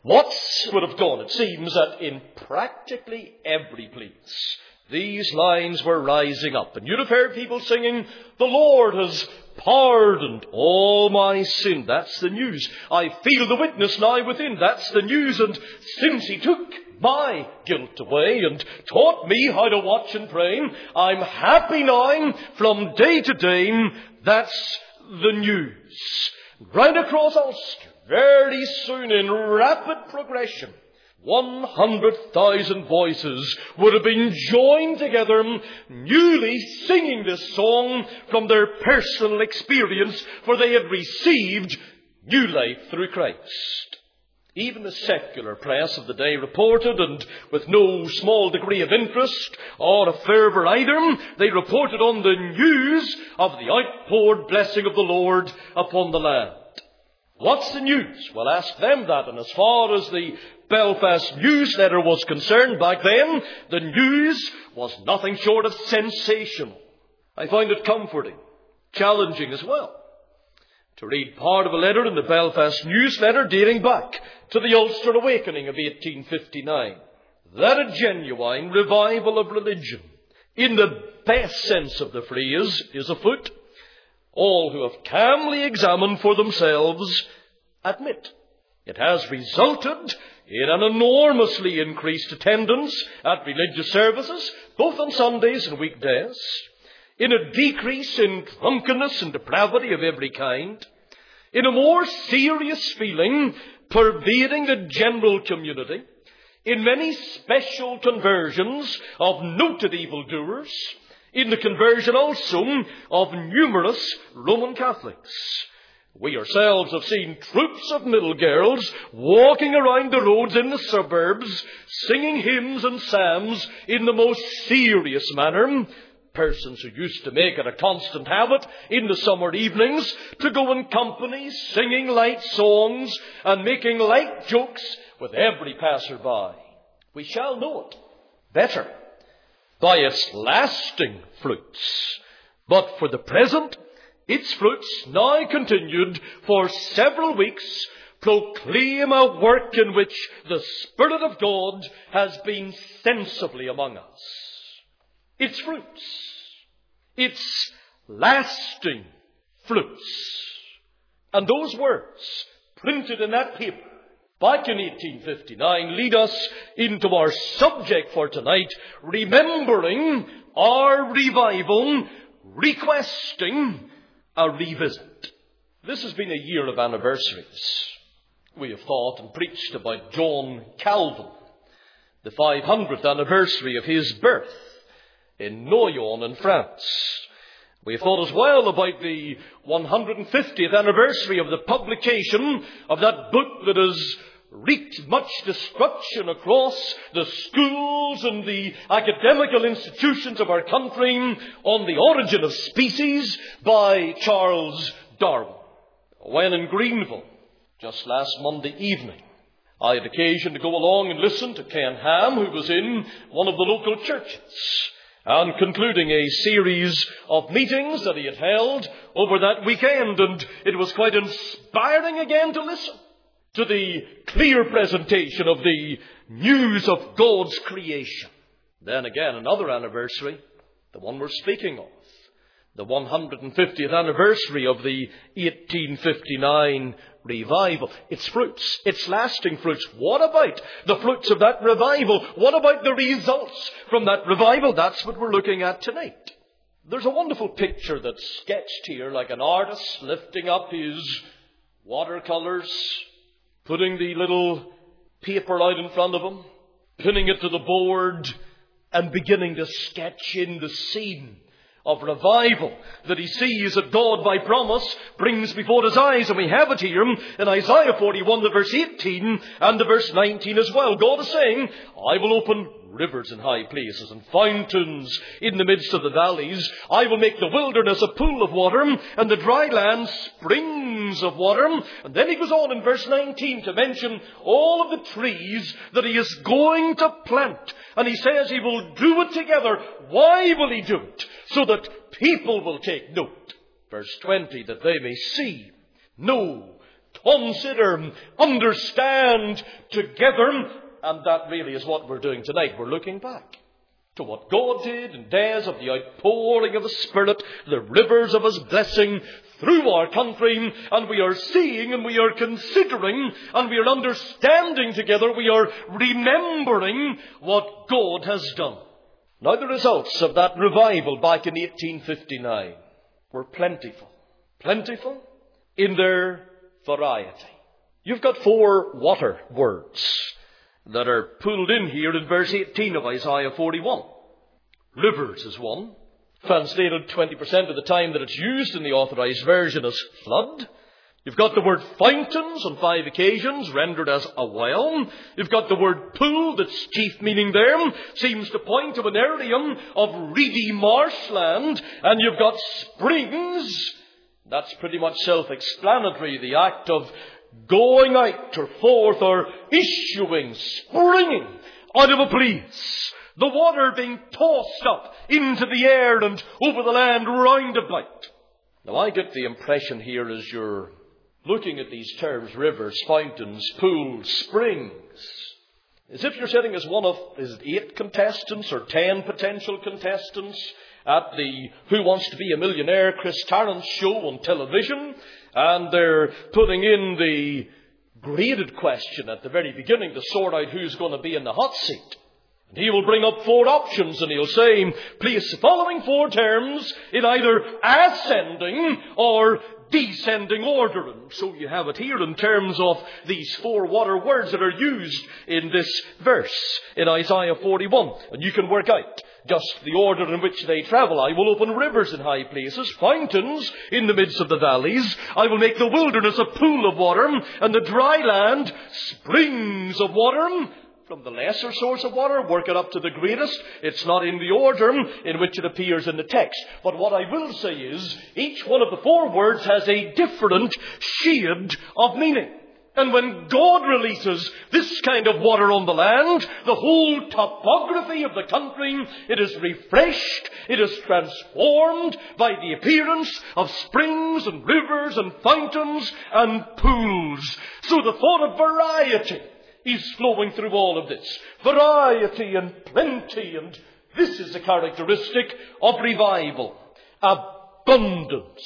What would have done, it seems that in practically every place, these lines were rising up. And you'd have heard people singing, "The Lord has pardoned all my sin." That's the news. "I feel the witness now within." That's the news. "And since he took my guilt away and taught me how to watch and pray, I'm happy now from day to day." That's the news. Right across Ulster, very soon in rapid progression, 100,000 voices would have been joined together, newly singing this song from their personal experience, for they had received new life through Christ. Even the secular press of the day reported, and with no small degree of interest or of fervour either, they reported on the news of the outpoured blessing of the Lord upon the land. What's the news? Well, ask them that. And as far as the Belfast newsletter was concerned back then, the news was nothing short of sensational. I find it comforting, challenging as well, to read part of a letter in the Belfast newsletter dating back to the Ulster Awakening of 1859. That a genuine revival of religion, in the best sense of the phrase, is afoot. All who have calmly examined for themselves admit it has resulted in an enormously increased attendance at religious services, both on Sundays and weekdays, in a decrease in drunkenness and depravity of every kind, in a more serious feeling pervading the general community, in many special conversions of noted evildoers, in the conversion also of numerous Roman Catholics. We ourselves have seen troops of middle girls walking around the roads in the suburbs, singing hymns and psalms in the most serious manner. Persons who used to make it a constant habit in the summer evenings to go in company, singing light songs and making light jokes with every passer-by. We shall know it better by its lasting fruits. But for the present, its fruits, now continued for several weeks, proclaim a work in which the Spirit of God has been sensibly among us. Its fruits, its lasting fruits. And those words, printed in that paper back in 1859, lead us into our subject for tonight, remembering our revival, requesting a revisit. This has been a year of anniversaries. We have thought and preached about John Calvin, the 500th anniversary of his birth in Noyon in France. We have thought as well about the 150th anniversary of the publication of that book that has wreaked much destruction across the schools and the academical institutions of our country, On the Origin of Species by Charles Darwin. When in Greenville, just last Monday evening, I had occasion to go along and listen to Ken Ham, who was in one of the local churches, and concluding a series of meetings that he had held over that weekend. And it was quite inspiring again to listen to the clear presentation of the news of God's creation. Then again, another anniversary, the one we're speaking of, the 150th anniversary of the 1859 revival. Its fruits, its lasting fruits. What about the fruits of that revival? What about the results from that revival? That's what we're looking at tonight. There's a wonderful picture that's sketched here, like an artist lifting up his watercolours, putting the little paper out in front of him, pinning it to the board, and beginning to sketch in the scene of revival that he sees that God by promise brings before his eyes. And we have it here in Isaiah 41, the verse 18 and the verse 19 as well. God is saying, I will open rivers in high places and fountains in the midst of the valleys. I will make the wilderness a pool of water and the dry land springs of water. And then he goes on in verse 19 to mention all of the trees that he is going to plant. And he says he will do it together. Why will he do it? So that people will take note. Verse 20, that they may see, know, consider, understand together. And that really is what we're doing tonight. We're looking back to what God did in days of the outpouring of the Spirit, the rivers of His blessing through our country, and we are seeing and we are considering and we are understanding together, we are remembering what God has done. Now the results of that revival back in 1859 were plentiful. Plentiful in their variety. You've got 4 water words that are pulled in here in verse 18 of Isaiah 41. Rivers is one, translated 20% of the time that it's used in the Authorized Version as flood. You've got the word fountains on 5 occasions, rendered as a well. You've got the word pool, that's chief meaning there, seems to point to an area of reedy marshland. And you've got springs. That's pretty much self-explanatory, the act of going out or forth or issuing, springing out of a place. The water being tossed up into the air and over the land round about. Now I get the impression here as you're looking at these terms, rivers, fountains, pools, springs, as if you're sitting as one of, 8 contestants or 10 potential contestants at the Who Wants to Be a Millionaire Chris Tarrant show on television, and they're putting in the graded question at the very beginning to sort out who's going to be in the hot seat. And he will bring up 4 options and he'll say, place the following 4 terms in either ascending or descending order. And so you have it here in terms of these 4 water words that are used in this verse in Isaiah 41. And you can work out just the order in which they travel. I will open rivers in high places, fountains in the midst of the valleys. I will make the wilderness a pool of water, and the dry land springs of water. From the lesser source of water, work it up to the greatest. It's not in the order in which it appears in the text. But what I will say is, each one of the 4 words has a different shade of meaning. And when God releases this kind of water on the land, the whole topography of the country, it is refreshed, it is transformed by the appearance of springs and rivers and fountains and pools. So the thought of variety is flowing through all of this. Variety and plenty, and this is a characteristic of revival. Abundance.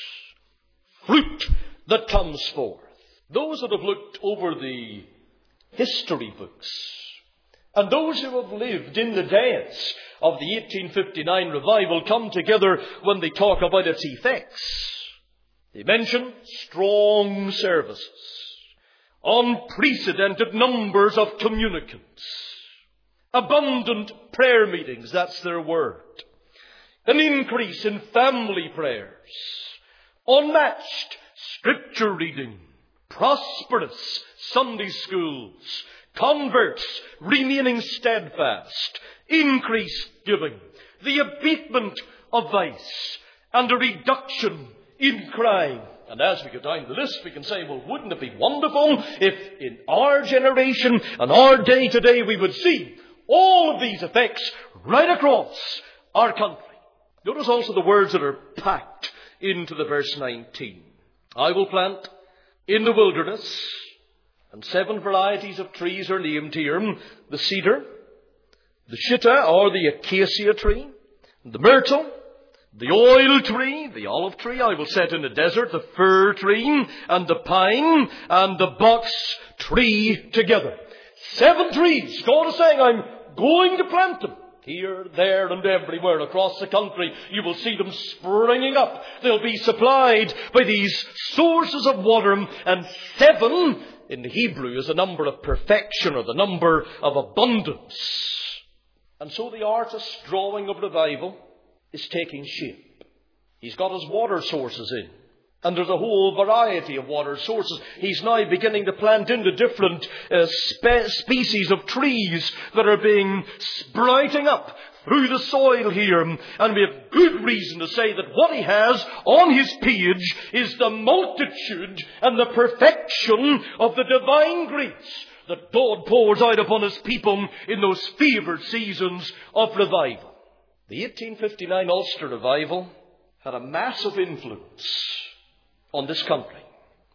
Fruit that comes forth. Those that have looked over the history books, and those who have lived in the days of the 1859 revival come together when they talk about its effects. They mention strong services, unprecedented numbers of communicants, abundant prayer meetings, that's their word, an increase in family prayers, unmatched scripture reading, prosperous Sunday schools, converts remaining steadfast, increased giving, the abatement of vice, and a reduction in crime. And as we go down the list, we can say, well, wouldn't it be wonderful if in our generation and our day today we would see all of these effects right across our country. Notice also the words that are packed into the verse 19. I will plant in the wilderness, and 7 varieties of trees are named here: the cedar, the shittah or the acacia tree, the myrtle, the oil tree, the olive tree I will set in the desert, the fir tree, and the pine, and the box tree together. 7 trees. God is saying, I'm going to plant them. Here, there, and everywhere across the country, you will see them springing up. They'll be supplied by these sources of water. And 7 in the Hebrew is a number of perfection, or the number of abundance. And so the artist's drawing of revival is taking shape. He's got his water sources in. And there's a whole variety of water sources. He's now beginning to plant into different species of trees that are being sprouting up through the soil here. And we have good reason to say that what he has on his page is the multitude and the perfection of the divine grace that God pours out upon his people in those favored seasons of revival. The 1859 Ulster revival had a massive influence on this country.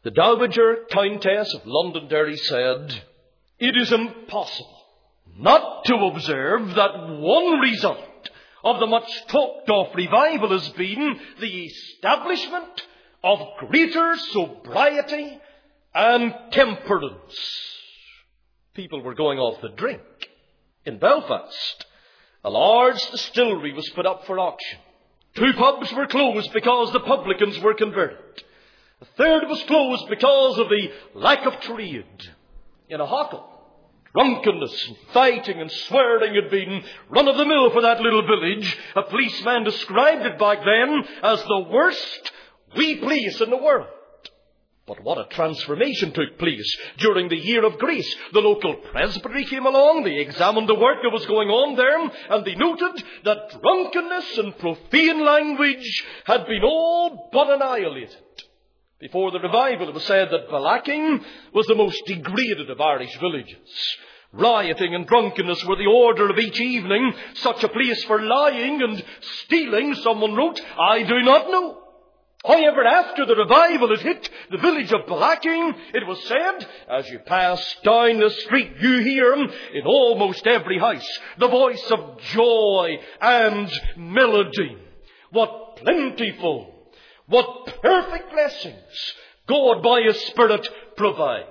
The Dowager Countess of Londonderry said, "It is impossible not to observe that one result of the much talked of revival has been the establishment of greater sobriety and temperance." People were going off the drink. In Belfast, a large distillery was put up for auction. 2 pubs were closed because the publicans were converted. A third was closed because of the lack of trade. In Aughacall, drunkenness and fighting and swearing had been run-of-the-mill for that little village. A policeman described it back then as the worst wee place in the world. But what a transformation took place during the year of grace. The local presbytery came along, they examined the work that was going on there, and they noted that drunkenness and profane language had been all but annihilated. Before the revival, it was said that Ballacking was the most degraded of Irish villages. Rioting and drunkenness were the order of each evening. Such a place for lying and stealing, someone wrote, I do not know. However, after the revival had hit the village of Ballacking, it was said, as you pass down the street, you hear in almost every house the voice of joy and melody. What plentiful, what perfect blessings God by His Spirit provides.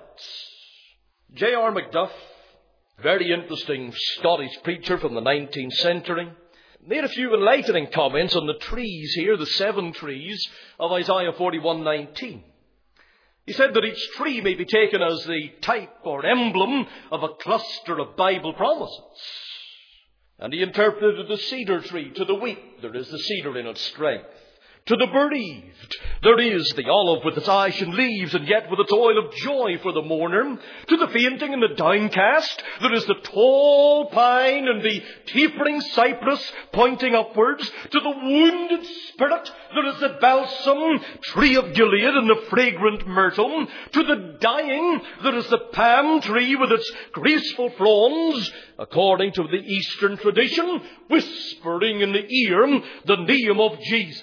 J.R. Macduff, very interesting Scottish preacher from the 19th century, made a few enlightening comments on the trees here, the 7 trees of Isaiah 41:19. He said that each tree may be taken as the type or emblem of a cluster of Bible promises. And he interpreted the cedar tree. To the weak, there is the cedar in its strength. To the bereaved, there is the olive with its ashen leaves, and yet with its oil of joy for the mourner. To the fainting and the downcast, there is the tall pine and the tapering cypress pointing upwards. To the wounded spirit, there is the balsam tree of Gilead and the fragrant myrtle. To the dying, there is the palm tree with its graceful fronds, according to the Eastern tradition, whispering in the ear the name of Jesus.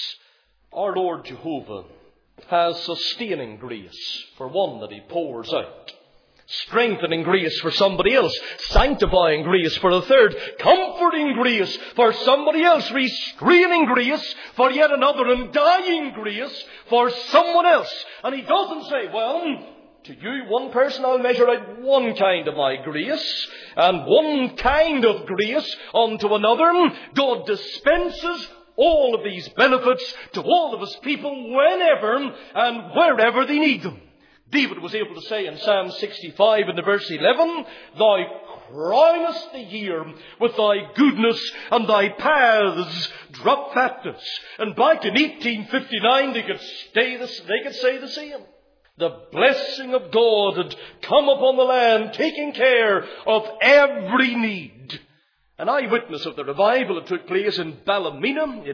Our Lord Jehovah has sustaining grace for one that He pours out, strengthening grace for somebody else, sanctifying grace for a third, comforting grace for somebody else, restraining grace for yet another, and dying grace for someone else. And He doesn't say, well, to you, one person, I'll measure out one kind of my grace, and one kind of grace unto another. God dispenses all of these benefits to all of His people whenever and wherever they need them. David was able to say in Psalm 65 in the verse 11, Thou crownest the year with Thy goodness, and Thy paths drop fatness. And back in 1859 they could say the same. The blessing of God had come upon the land, taking care of every need. An eyewitness of the revival that took place in Ballymena in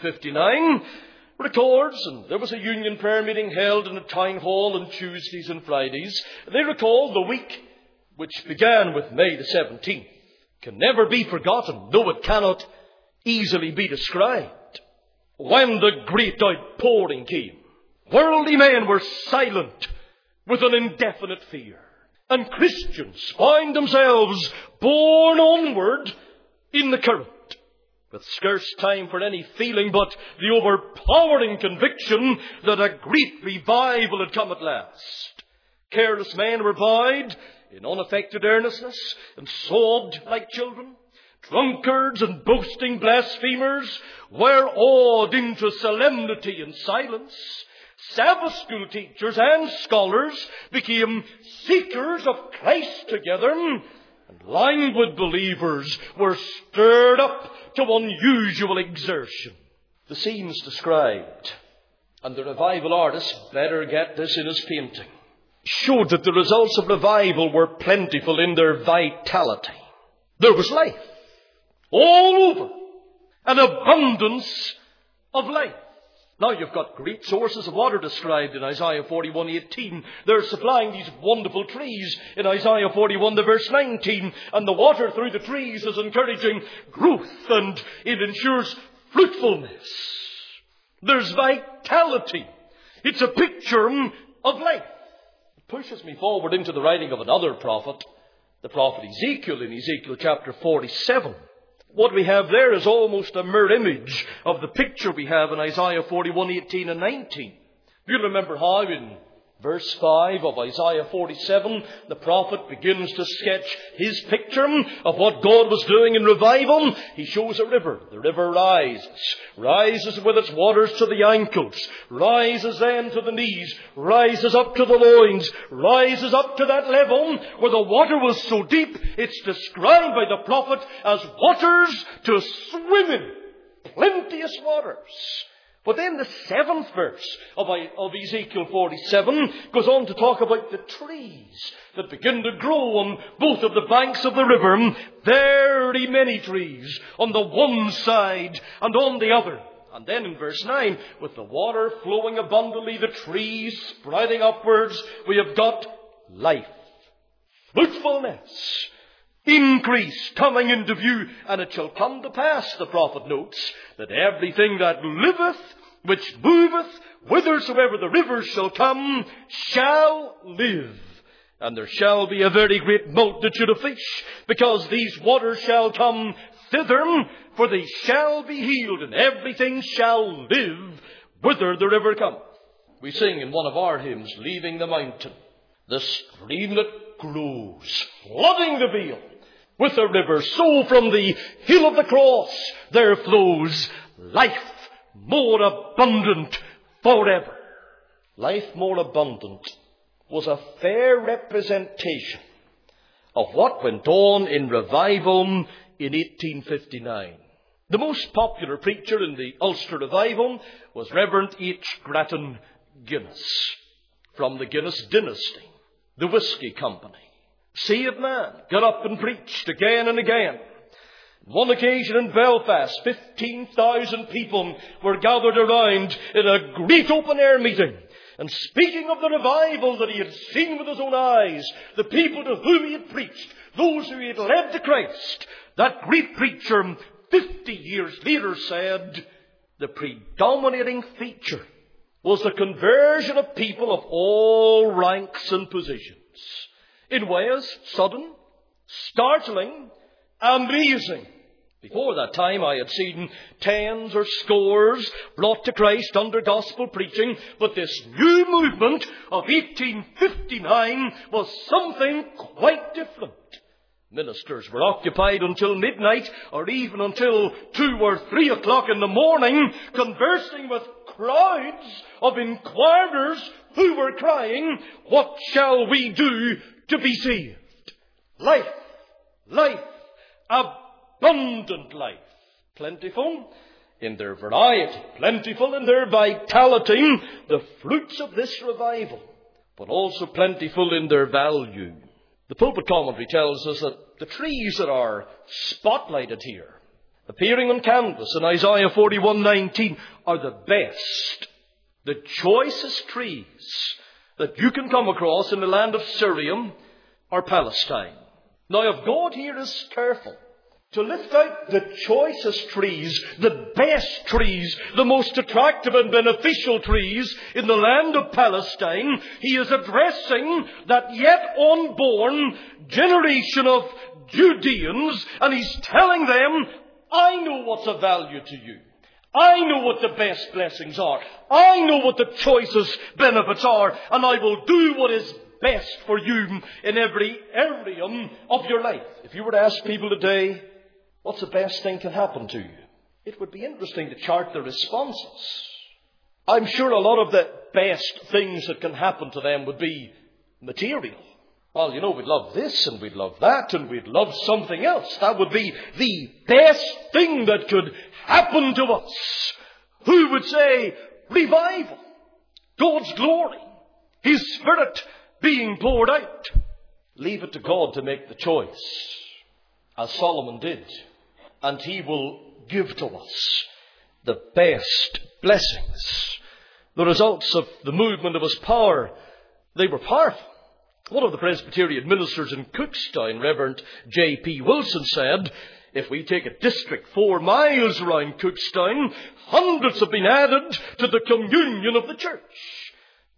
1859 records, and there was a union prayer meeting held in a town hall on Tuesdays and Fridays. They recall the week which began with May the 17th can never be forgotten, though it cannot easily be described. When the great outpouring came, worldly men were silent with an indefinite fear, and Christians found themselves borne onward in the current, with scarce time for any feeling but the overpowering conviction that a great revival had come at last. Careless men were bowed in unaffected earnestness and sobbed like children. Drunkards and boasting blasphemers were awed into solemnity and silence. Sabbath school teachers and scholars became seekers of Christ together, and languid believers were stirred up to unusual exertion. The scenes described, and the revival artist, better get this in his painting, showed that the results of revival were plentiful in their vitality. There was life all over, an abundance of life. Now you've got great sources of water described in Isaiah 41:18. They're supplying these wonderful trees in Isaiah 41, the verse 19. And the water through the trees is encouraging growth, and it ensures fruitfulness. There's vitality. It's a picture of life. It pushes me forward into the writing of another prophet, the prophet Ezekiel, in Ezekiel chapter 47. What we have there is almost a mirror image of the picture we have in Isaiah 41:18 and 19. You remember how in verse 5 of Isaiah 47, the prophet begins to sketch his picture of what God was doing in revival. He shows a river. The river rises with its waters to the ankles, rises then to the knees, rises up to the loins, rises up to that level where the water was so deep, it's described by the prophet as waters to swim in. Plenteous waters. But then the 7th verse of Ezekiel 47 goes on to talk about the trees that begin to grow on both of the banks of the river. Very many trees on the one side and on the other. And then in verse 9, with the water flowing abundantly, the trees sprouting upwards, we have got life, fruitfulness, increase coming into view. And it shall come to pass, the prophet notes, that everything that liveth, which moveth, whithersoever the rivers shall come, shall live. And there shall be a very great multitude of fish, because these waters shall come thither, for they shall be healed, and everything shall live whither the river cometh. We sing in one of our hymns, Leaving the Mountain, the streamlet grows, flooding the vale with a river. So from the hill of the cross there flows life more abundant forever. Life more abundant was a fair representation of what went on in revival in 1859. The most popular preacher in the Ulster revival was Reverend H. Grattan Guinness, from the Guinness dynasty, the whiskey company. Saved man, got up and preached again and again. One occasion in Belfast, 15,000 people were gathered around in a great open-air meeting. And speaking of the revival that he had seen with his own eyes, the people to whom he had preached, those who he had led to Christ, that great preacher, 50 years later, said the predominating feature was the conversion of people of all ranks and positions. In ways sudden, startling, amazing. Before that time I had seen tens or scores brought to Christ under gospel preaching, but this new movement of 1859 was something quite different. Ministers were occupied until midnight, or even until 2 or 3 o'clock in the morning, conversing with crowds of inquirers who were crying, "What shall we do to be saved?" Life, life, abundant life. Plentiful in their variety, plentiful in their vitality, the fruits of this revival, but also plentiful in their value. The pulpit commentary tells us that the trees that are spotlighted here, appearing on canvas in Isaiah 41:19, are the best, the choicest trees that you can come across in the land of Syria or Palestine. Now, if God here is careful to lift out the choicest trees, the best trees, the most attractive and beneficial trees in the land of Palestine, he is addressing that yet unborn generation of Judeans, and he's telling them, I know what's of value to you. I know what the best blessings are. I know what the choicest benefits are, and I will do what is best for you in every area of your life. If you were to ask people today, what's the best thing can happen to you? It would be interesting to chart the responses. I'm sure a lot of the best things that can happen to them would be material. Well, you know, we'd love this and we'd love that and we'd love something else. That would be the best thing that could happen to us. Who would say revival, God's glory, His Spirit being poured out? Leave it to God to make the choice, as Solomon did. And He will give to us the best blessings. The results of the movement of His power, they were powerful. One of the Presbyterian ministers in Cookstown, Reverend J.P. Wilson, said, if we take a district 4 miles around Cookstown, hundreds have been added to the communion of the church.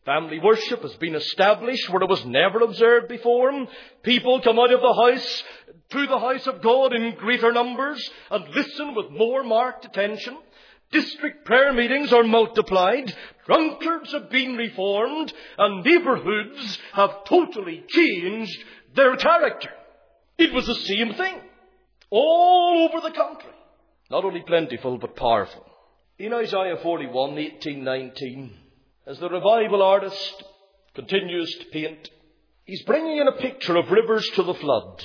Family worship has been established where it was never observed before. People come out of the house to the house of God in greater numbers and listen with more marked attention. District prayer meetings are multiplied. Drunkards have been reformed. And neighbourhoods have totally changed their character. It was the same thing all over the country. Not only plentiful, but powerful. In Isaiah 41, 18-19, as the revival artist continues to paint, he's bringing in a picture of rivers to the flood.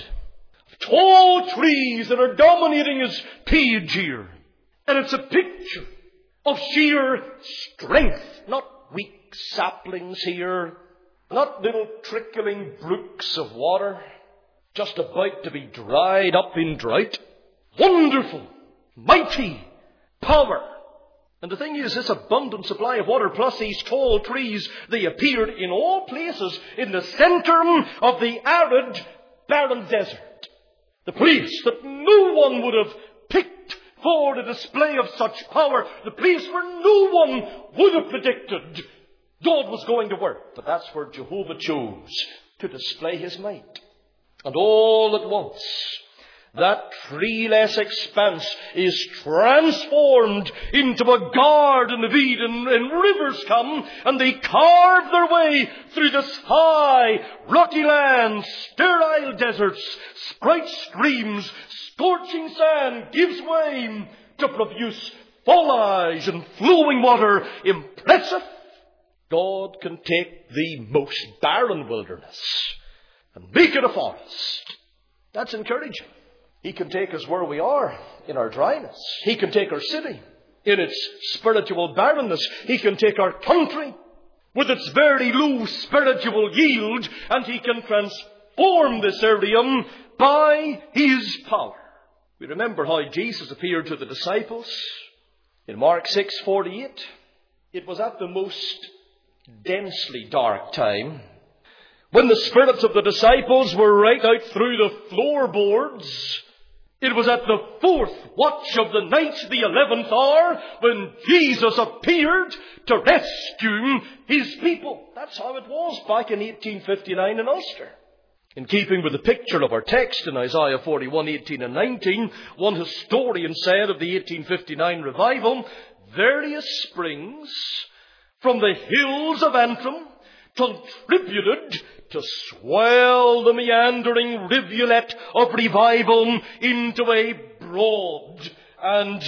Tall trees that are dominating his page here. And it's a picture of sheer strength, not weak saplings here, not little trickling brooks of water, just about to be dried up in drought. Wonderful, mighty power. And the thing is, this abundant supply of water plus these tall trees, they appeared in all places in the centre of the arid, barren desert. The place that no one would have picked for a display of such power. The place where no one would have predicted God was going to work. But that's where Jehovah chose to display his might. And all at once, that treeless expanse is transformed into a Garden of Eden, and rivers come and they carve their way through this high, rocky land, sterile deserts, bright streams, scorching sand gives way to profuse foliage and flowing water. Impressive. God can take the most barren wilderness and make it a forest. That's encouraging. He can take us where we are in our dryness. He can take our city in its spiritual barrenness. He can take our country with its very low spiritual yield, and he can transform this area by his power. We remember how Jesus appeared to the disciples in Mark 6:48. It was at the most densely dark time, when the spirits of the disciples were right out through the floorboards. It was at the 4th watch of the night, the 11th hour, when Jesus appeared to rescue his people. That's how it was back in 1859 in Ulster. In keeping with the picture of our text in Isaiah 41, 18 and 19, one historian said of the 1859 revival, various springs from the hills of Antrim contributed to swell the meandering rivulet of revival into a broad and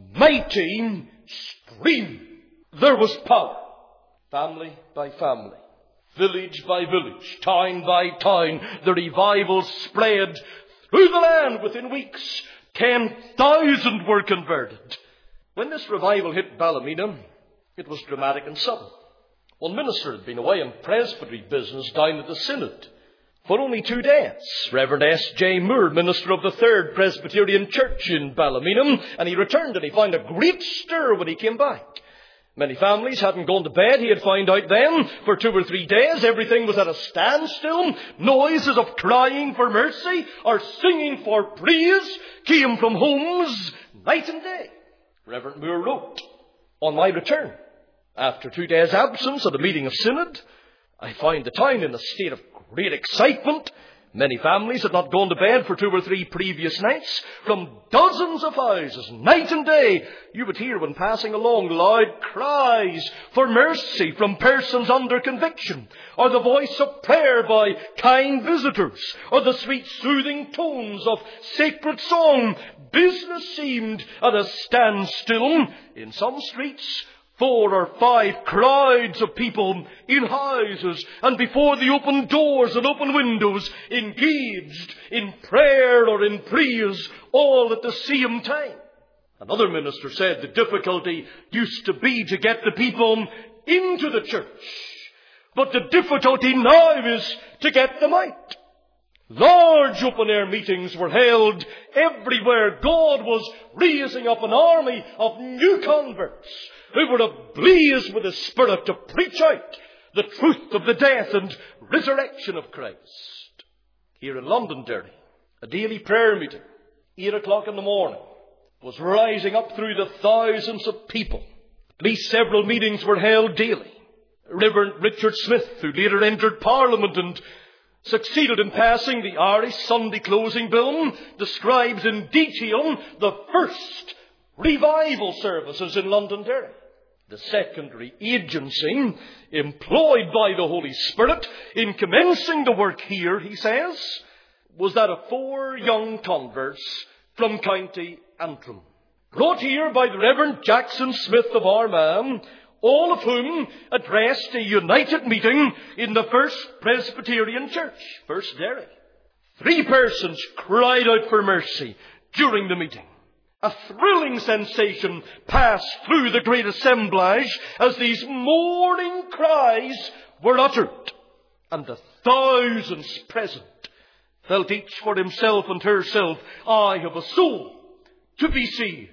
mighty stream. There was power, family by family, village by village, town by town. The revival spread through the land within weeks. 10,000 were converted. When this revival hit Ballymena, it was dramatic and sudden. One minister had been away on presbytery business down at the Synod for only 2 days. Reverend S.J. Moore, minister of the 3rd Presbyterian Church in Ballymena, and he returned and he found a great stir when he came back. Many families hadn't gone to bed, he had found out then. For 2 or 3 days, everything was at a standstill. Noises of crying for mercy or singing for praise came from homes night and day. Reverend Moore wrote, on my return, after 2 days' absence at a meeting of Synod, I found the town in a state of great excitement. Many families had not gone to bed for 2 or 3 previous nights. From dozens of houses, night and day, you would hear when passing along loud cries for mercy from persons under conviction, or the voice of prayer by kind visitors, or the sweet soothing tones of sacred song. Business seemed at a standstill. In some streets, 4 or 5 crowds of people in houses and before the open doors and open windows, engaged in prayer or in praise, all at the same time. Another minister said the difficulty used to be to get the people into the church, but the difficulty now is to get them out. Large open-air meetings were held everywhere. God was raising up an army of new converts who were ablaze with the Spirit to preach out the truth of the death and resurrection of Christ. Here in Londonderry, a daily prayer meeting, 8 o'clock in the morning, was rising up through the thousands of people. At least several meetings were held daily. Reverend Richard Smith, who later entered Parliament and succeeded in passing the Irish Sunday Closing Bill, describes in detail the first revival services in Londonderry. The secondary agency employed by the Holy Spirit in commencing the work here, he says, was that of 4 young converts from County Antrim, brought here by the Reverend Jackson Smith of Armagh, all of whom addressed a united meeting in the First Presbyterian Church, First Derry. 3 persons cried out for mercy during the meeting. A thrilling sensation passed through the great assemblage as these mourning cries were uttered, and the thousands present felt each for himself and herself, I have a soul to be saved.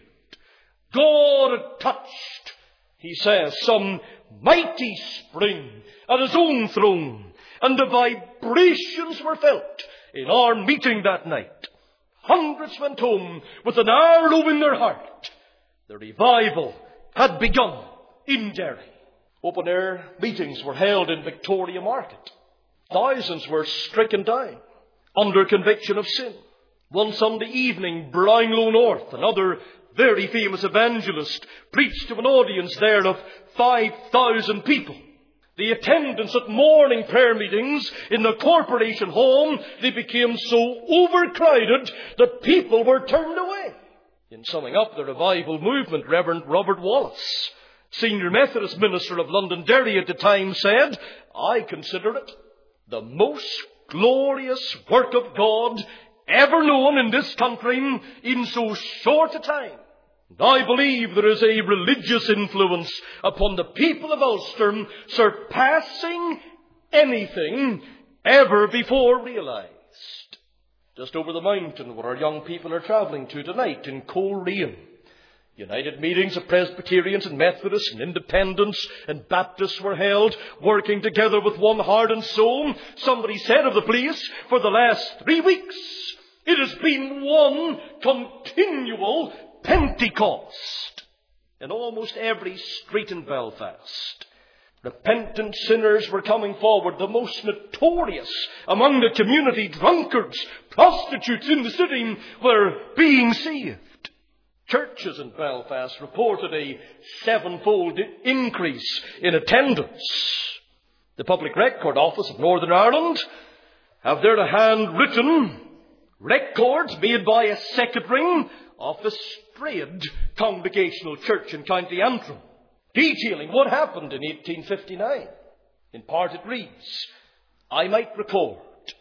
God had touched, he says, some mighty spring at his own throne, and the vibrations were felt in our meeting that night. Hundreds went home with an arrow in their heart. The revival had begun in Derry. Open-air meetings were held in Victoria Market. Thousands were stricken down under conviction of sin. One Sunday evening, Brownlow North, another very famous evangelist, preached to an audience there of 5,000 people. The attendance at morning prayer meetings in the Corporation Home, they became so overcrowded that people were turned away. In summing up the revival movement, Reverend Robert Wallace, senior Methodist minister of Londonderry at the time, said, I consider it the most glorious work of God ever known in this country in so short a time. I believe there is a religious influence upon the people of Ulster surpassing anything ever before realized. Just over the mountain where our young people are travelling to tonight in Coleraine, united meetings of Presbyterians and Methodists and Independents and Baptists were held, working together with one heart and soul. Somebody said of the place, for the last 3 weeks, it has been one continual Pentecost in almost every street in Belfast. Repentant sinners were coming forward. The most notorious among the community, drunkards, prostitutes in the city, were being saved. Churches in Belfast reported a 7-fold increase in attendance. The Public Record Office of Northern Ireland have there a handwritten records made by a secretary of the Strayed Congregational Church in County Antrim, detailing what happened in 1859. In part it reads, I might record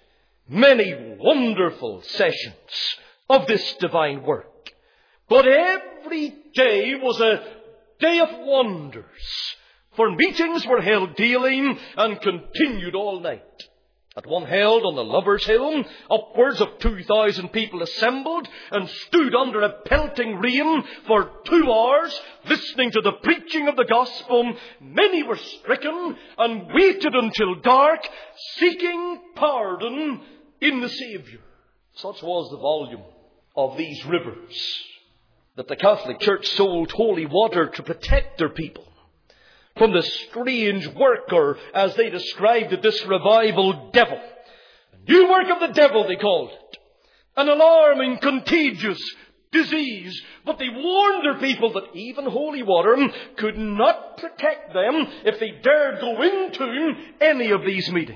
many wonderful sessions of this divine work, but every day was a day of wonders, for meetings were held daily and continued all night. At one held on the Lovers' Hill, upwards of 2,000 people assembled and stood under a pelting rain for 2 hours, listening to the preaching of the gospel. Many were stricken and waited until dark, seeking pardon in the Saviour. Such was the volume of these rivers that the Catholic Church sold holy water to protect their people from the strange work, or as they described it, this revival devil. A new work of the devil, they called it. An alarming, contagious disease. But they warned their people that even holy water could not protect them if they dared go into any of these meetings.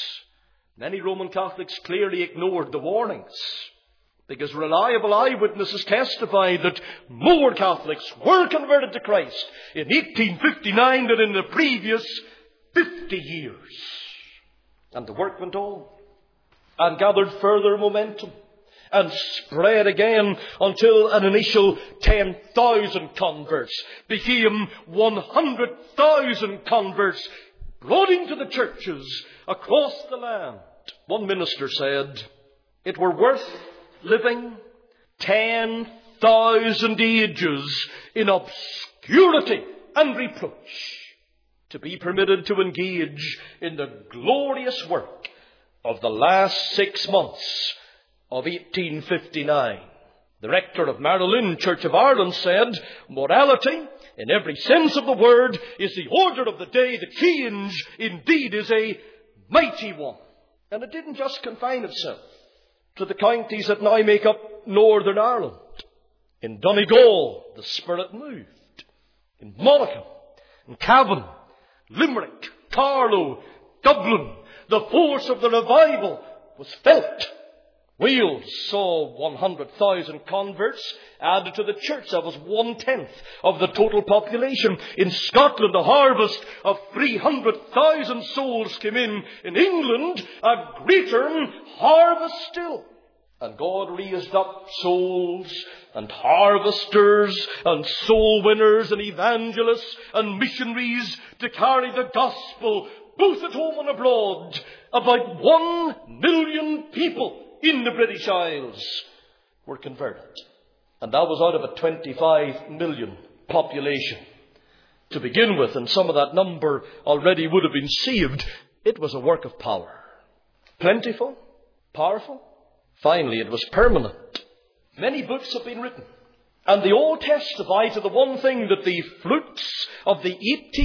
Many Roman Catholics clearly ignored the warnings, because reliable eyewitnesses testified that more Catholics were converted to Christ in 1859 than in the previous 50 years. And the work went on and gathered further momentum and spread again until an initial 10,000 converts became 100,000 converts brought into the churches across the land. One minister said, it were worth living 10,000 ages in obscurity and reproach to be permitted to engage in the glorious work of the last 6 months of 1859. The rector of Marilyn Church of Ireland said, morality in every sense of the word, is the order of the day. The change, indeed, is a mighty one. And it didn't just confine itself to the counties that now make up Northern Ireland. In Donegal, the Spirit moved. In Monaghan, in Cavan, Limerick, Carlow, Dublin, the force of the revival was felt. Wales saw 100,000 converts added to the church. That was 1/10 of the total population. In Scotland, a harvest of 300,000 souls came in. In England, a greater harvest still. And God raised up souls and harvesters and soul winners and evangelists and missionaries to carry the gospel both at home and abroad. About 1 million people in the British Isles were converted. And that was out of a 25 million population to begin with. And some of that number already would have been saved. It was a work of power. Plentiful, powerful. Finally, it was permanent. Many books have been written. And they all testify to the one thing, that the fruits of the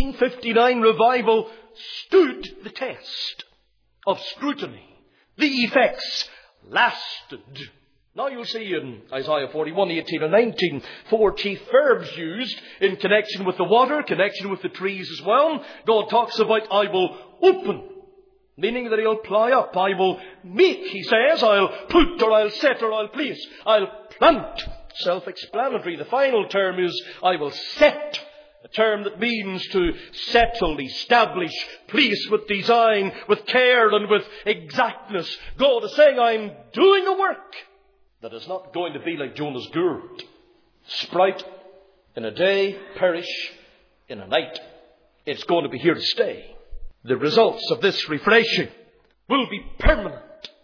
1859 revival stood the test of scrutiny. The effects lasted. Now you'll see in Isaiah 41, 18 and 19, 4 chief verbs used in connection with the water, connection with the trees as well. God talks about, I will open, meaning that he'll ply up. I will make, he says. I'll put, or I'll set, or I'll place. I'll plant. Self-explanatory. The final term is, I will set. A term that means to settle, establish, place with design, with care and with exactness. God is saying, I'm doing a work that is not going to be like Jonah's gourd. Sprout in a day, perish in a night. It's going to be here to stay. The results of this refreshing will be permanent.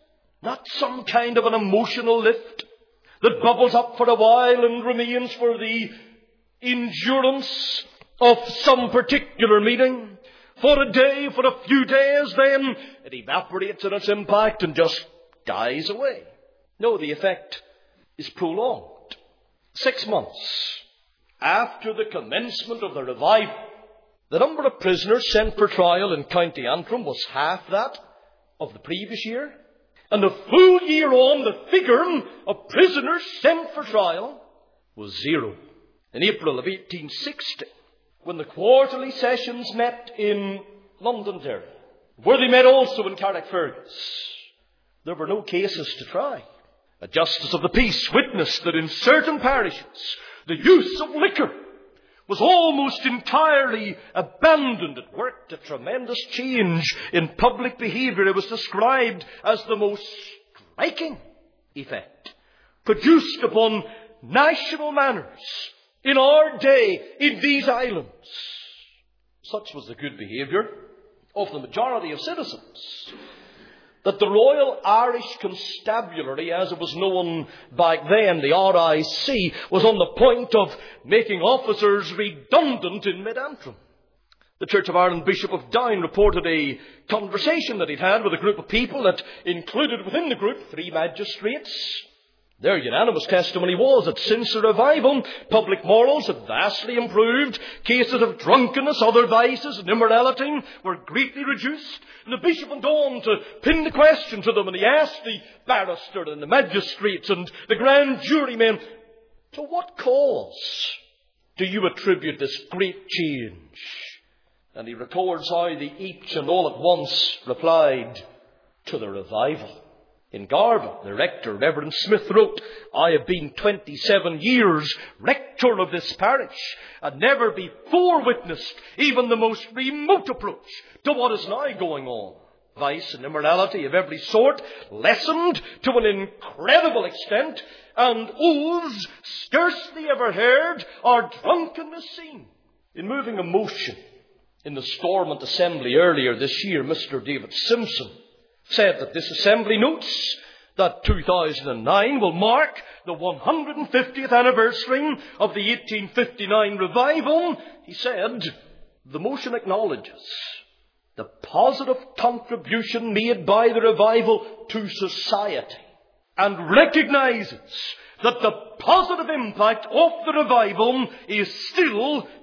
Not some kind of an emotional lift that bubbles up for a while and remains for the endurance of some particular meeting. For a day, for a few days, then it evaporates in its impact and just dies away. No, the effect is prolonged. 6 months after the commencement of the revival, the number of prisoners sent for trial in County Antrim was half that of the previous year. And a full year on, the figure of prisoners sent for trial was 0. In April of 1860, when the quarterly sessions met in Londonderry, where they met also in Carrickfergus, there were no cases to try. A justice of the peace witnessed that in certain parishes, the use of liquor was almost entirely abandoned. It worked a tremendous change in public behaviour. It was described as the most striking effect produced upon national manners in our day in these islands. Such was the good behaviour of the majority of citizens that the Royal Irish Constabulary, as it was known back then, the RIC, was on the point of making officers redundant in Mid-Antrim. The Church of Ireland Bishop of Down reported a conversation that he'd had with a group of people that included within the group 3 magistrates. Their unanimous testimony was that since the revival, public morals had vastly improved. Cases of drunkenness, other vices and immorality were greatly reduced. And the bishop went on to pin the question to them, and he asked the barrister and the magistrates and the grand jurymen, to what cause do you attribute this great change? And he records how they each and all at once replied, to the revival. In Garvan, the rector, Reverend Smith, wrote, I have been 27 years rector of this parish and never before witnessed even the most remote approach to what is now going on. Vice and immorality of every sort lessened to an incredible extent, and oaths scarcely ever heard or drunkenness seen. In moving a motion in the Stormont Assembly earlier this year, Mr. David Simpson said that this assembly notes that 2009 will mark the 150th anniversary of the 1859 revival. He said, the motion acknowledges the positive contribution made by the revival to society and recognizes that the positive impact of the revival is still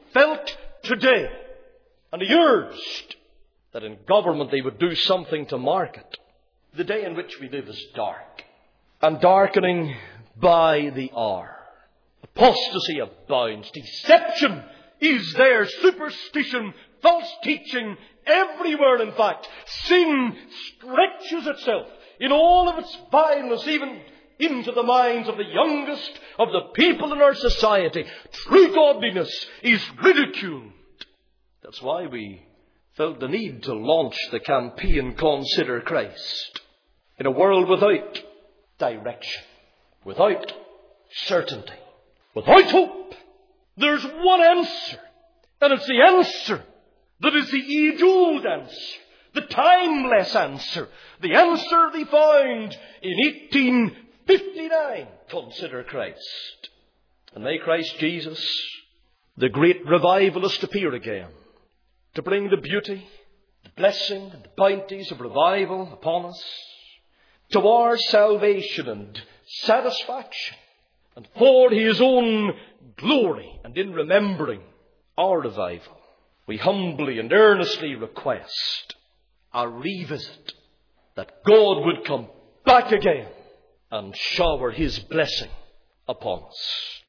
felt today. And he urged that in government they would do something to mark it. The day in which we live is dark, and darkening by the hour. Apostasy abounds. Deception is there. Superstition, false teaching, everywhere in fact. Sin stretches itself in all of its vileness, even into the minds of the youngest of the people in our society. True godliness is ridiculed. That's why we felt the need to launch the campaign Consider Christ. In a world without direction, without certainty, without hope, there's one answer. And it's the answer that is the age-old answer, the timeless answer, the answer they found in 1859. Consider Christ. And may Christ Jesus, the great revivalist, appear again to bring the beauty, the blessing, and the bounties of revival upon us, to our salvation and satisfaction, and for His own glory, and in remembering our revival, we humbly and earnestly request a revisit, that God would come back again and shower His blessing upon us.